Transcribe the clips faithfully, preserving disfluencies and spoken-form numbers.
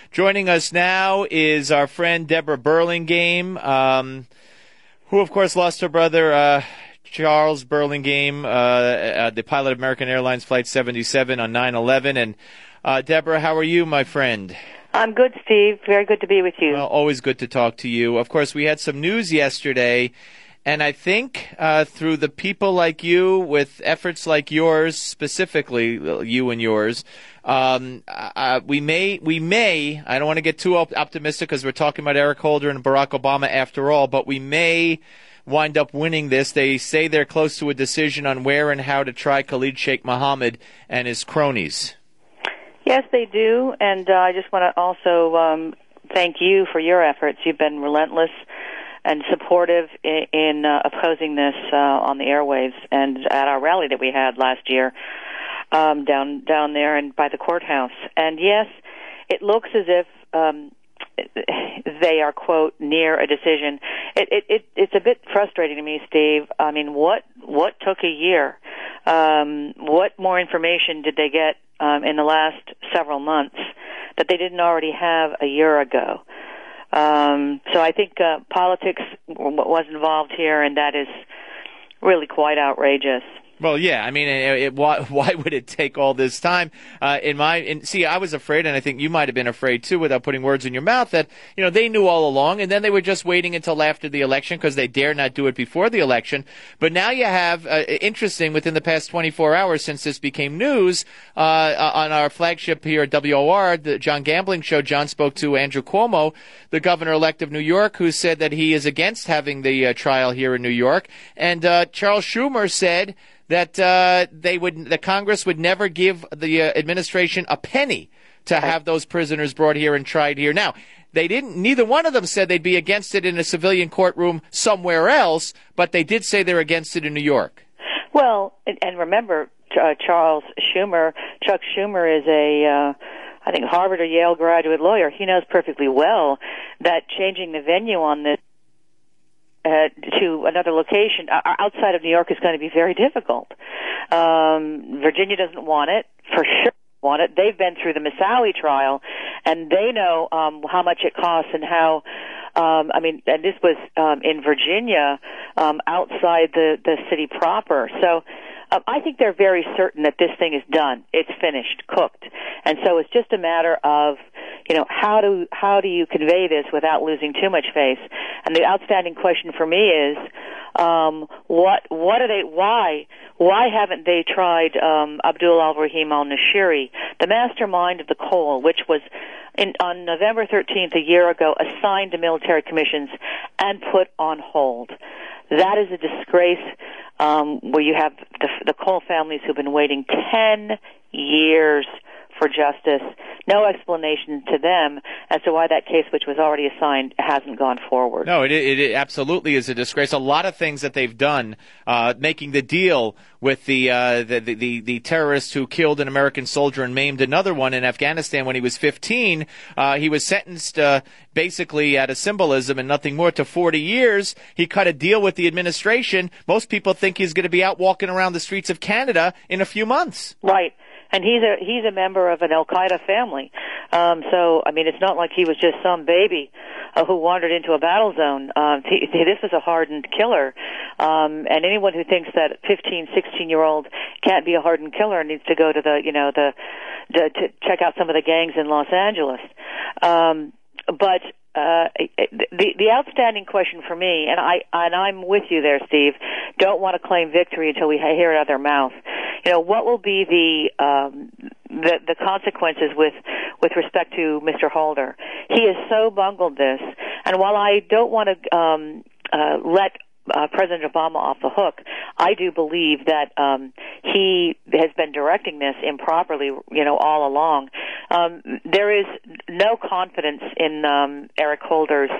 Joining us now is our friend Deborah Burlingame, um, who, of course, lost her brother, uh, Charles Burlingame, uh, uh, the pilot of American Airlines Flight seventy-seven on nine eleven. And, uh, Deborah, how are you, my friend? I'm good, Steve. Very good to be with you. Well, always good to talk to you. Of course, we had some news yesterday, and I think uh, through the people like you, with efforts like yours, specifically you and yours, um, uh, we may, we may, I don't want to get too op- optimistic because we're talking about Eric Holder and Barack Obama after all, but we may wind up winning this. They say they're close to a decision on where and how to try Khalid Sheikh Mohammed and his cronies. Yes, they do, and uh, I just want to also um, thank you for your efforts. You've been relentless and supportive in, in uh, opposing this uh, on the airwaves and at our rally that we had last year um, down down there and by the courthouse. And yes, it looks as if um, they are, quote, near a decision. It, it, it, it's a bit frustrating to me, Steve. I mean, what what took a year? Um, what more information did they get um, in the last several months that they didn't already have a year ago? Um, so I think uh, politics was involved here, and that is really quite outrageous. Well, yeah, I mean, it, it, why, why would it take all this time? Uh, in my, in, see, I was afraid, and I think you might have been afraid too, without putting words in your mouth, that you know they knew all along, and then they were just waiting until after the election because they dare not do it before the election. But now you have, uh, interesting, within the past twenty-four hours since this became news, uh, on our flagship here at W O R, the John Gambling Show. John spoke to Andrew Cuomo, the governor-elect of New York, who said that he is against having the uh, trial here in New York, and uh, Charles Schumer said that uh, they would, the Congress would never give the uh, administration a penny to have those prisoners brought here and tried here. Now, they didn't. Neither one of them said they'd be against it in a civilian courtroom somewhere else, but they did say they're against it in New York. Well, and, and remember, uh, Charles Schumer, Chuck Schumer is a, uh, I think, Harvard or Yale graduate lawyer. He knows perfectly well that changing the venue on this Uh, to another location uh, outside of New York is going to be very difficult. Um, Virginia doesn't want it, for sure want it. They've been through the Moussaoui trial, and they know um, how much it costs and how, um, I mean, and this was um, in Virginia, um, outside the, the city proper. So um, I think they're very certain that this thing is done. It's finished, cooked. And so it's just a matter of, you know, how do how do you convey this without losing too much face? And the outstanding question for me is, um, what what are they? Why why haven't they tried um, Abdul al-Rahim al-Nashiri, the mastermind of the Cole, which was in, on November thirteenth a year ago assigned to military commissions and put on hold? That is a disgrace. Um, where you have the, the Cole families who've been waiting ten years for justice, no explanation to them as to why that case, which was already assigned, hasn't gone forward. No, it, it, it absolutely is a disgrace. A lot of things that they've done, uh, making the deal with the, uh, the, the, the, the terrorist who killed an American soldier and maimed another one in Afghanistan when he was fifteen. Uh, he was sentenced uh, basically out of symbolism and nothing more to forty years. He cut a deal with the administration. Most people think he's going to be out walking around the streets of Canada in a few months. Right. And he's a he's a member of an Al-Qaeda family. Um, so, I mean, it's not like he was just some baby uh, who wandered into a battle zone. Um, he, this was a hardened killer. Um, and anyone who thinks that fifteen, sixteen-year-old can't be a hardened killer needs to go to the, you know, the, the to check out some of the gangs in Los Angeles. Um, but Uh, the the outstanding question for me, and I and I'm with you there, Steve. Don't want to claim victory until we hear it out of their mouth. You know, what will be the um, the the consequences with with respect to Mister Holder? He has so bungled this, and while I don't want to um, uh, let Uh, President Obama off the hook, I do believe that um, he has been directing this improperly, you know, all along. Um, there is no confidence in um, Eric Holder's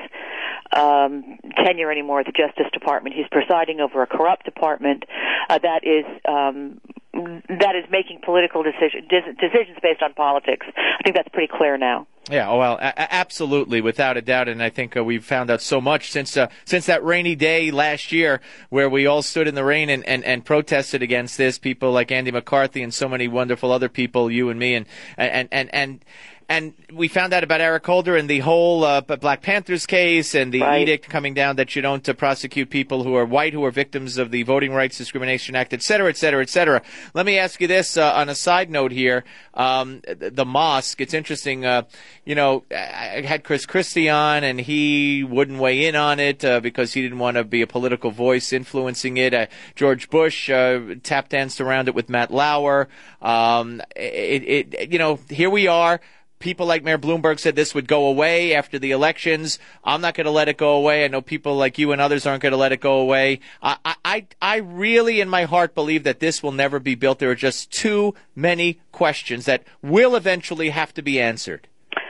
um, tenure anymore at the Justice Department. He's presiding over a corrupt department uh, that is um, that is making political decision, decisions based on politics. I think that's pretty clear now. Yeah, oh, well, a- absolutely, without a doubt, and I think uh, we've found out so much since uh, since that rainy day last year where we all stood in the rain and, and, and protested against this, people like Andy McCarthy and so many wonderful other people, you and me, and and and, and and we found out about Eric Holder and the whole uh, Black Panthers case and the Right. edict coming down that you don't uh, prosecute people who are white who are victims of the Voting Rights Discrimination Act, et cetera, et cetera, et cetera. Let me ask you this uh, on a side note here. Um, the, the mosque, it's interesting. Uh, you know, I had Chris Christie on, and he wouldn't weigh in on it uh, because he didn't want to be a political voice influencing it. Uh, George Bush uh, tap danced around it with Matt Lauer. Um, it, it, you know, here we are. People like Mayor Bloomberg said this would go away after the elections. I'm not going to let it go away. I know people like you and others aren't going to let it go away. I, I, I really, in my heart, believe that this will never be built. There are just too many questions that will eventually have to be answered.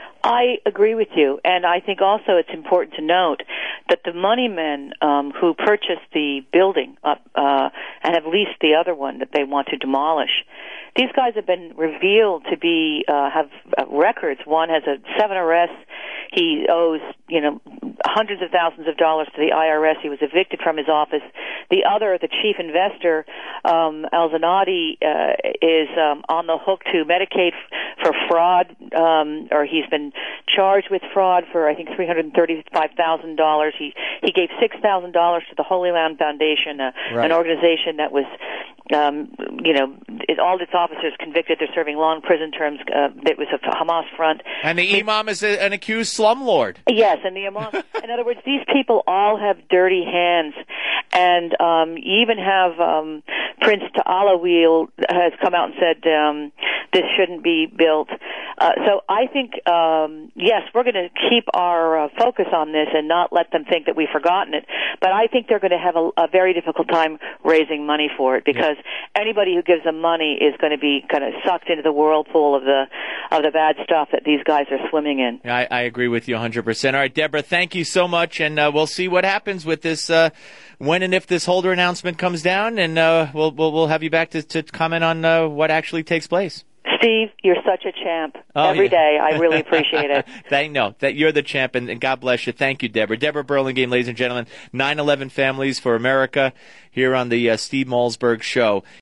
I agree with you, and I think also it's important to note that the money men um, who purchased the building up, uh, and have leased the other one that they want to demolish, these guys have been revealed to be uh, have uh, records. One has a seven arrests. He owes, you know, hundreds of thousands of dollars to the I R S. He was evicted from his office. The other, the chief investor, um, Al Zanati, uh, is um, on the hook to Medicaid f- for fraud, um, or he's been charged with fraud for, I think, three hundred thirty-five thousand dollars. He he gave six thousand dollars to the Holy Land Foundation, uh, right. an organization that was, um, you know, it, all its officers convicted. They're serving long prison terms. Uh, it was a Hamas front. And the imam is a, an accused slumlord. Yes, and the imam. In other words, these people all have dirty hands, and um, you even have um, Prince Ta'ala has come out and said um, this shouldn't be built. Uh, so I think, um, yes, we're going to keep our uh, focus on this and not let them think that we've forgotten it. But I think they're going to have a, a very difficult time raising money for it, because yeah. anybody who gives them money is going to be kind of sucked into the whirlpool of the of the bad stuff that these guys are swimming in. I, I agree with you one hundred percent. All right, Deborah, thank you so much, and uh, we'll see what happens with this, uh, when and if this Holder announcement comes down, and uh, we'll, we'll we'll have you back to, to comment on uh, what actually takes place. Steve, you're such a champ. Oh, Every yeah. day. I really appreciate it. Thank, no, that you're the champ, and, and God bless you. Thank you, Deborah. Deborah Burlingame, ladies and gentlemen, nine eleven Families for America here on the uh, Steve Malzberg Show.